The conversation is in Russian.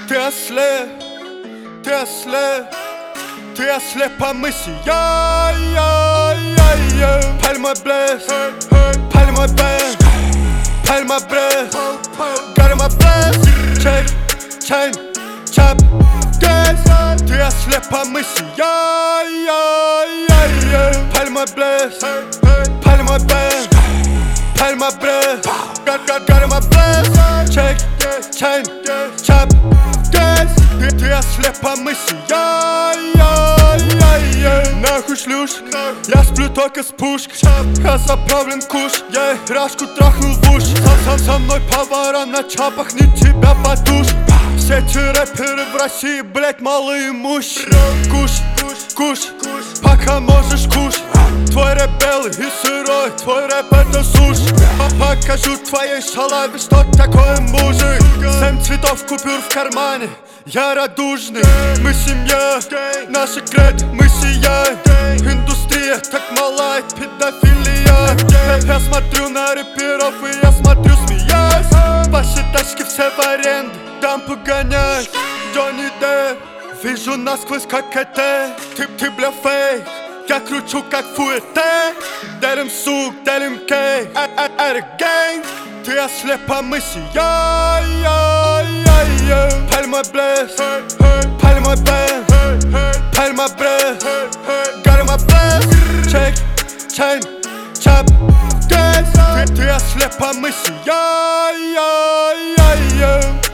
Ты ослеп, ты ослеп, ты ослеп по мысли. Паль мой блеск, паль мой бэнд, паль мой брест, гори мой блеск. Чек, чайн, чап, гэс. Ты ослеп по мысли. Паль мой блеск, паль мой бэнд, паль мой брест, гори мой блеск. Чек, чайн, чап, гэс. Ты ослеп по мысли. Нахуй шлюшек, я сплю только с пушкой. Я заправлен куш, я рашку трахнул в уши. Со мной повара на чапах, не тебя подушь. Все эти рэперы в России, блять, малоимущие. Куш, куш, пока можешь кушать. Твой рэп белый и сырой, твой рэп это суши. Покажу твоей шалаве, что такое мужик. 7 цветов купюр в кармане, я радужный. Мы семья, наша кредит, мы сияем. Индустрия так малая, педофилия. Я смотрю на рэперов и я смотрю смеясь. Ваши тачки все в аренду, там погоняй. Джонни Депп, вижу насквозь как это. Ты бля фейк, я кручу как фуэте. Делим сук, делим кейк, это гэнг. Ты ослеп по мысли. Паль мой блеск, паль мой бэнд, паль мой брест, гори мой блеск. Чек, чайн, чап, гэс. Ты ослеп по мысли.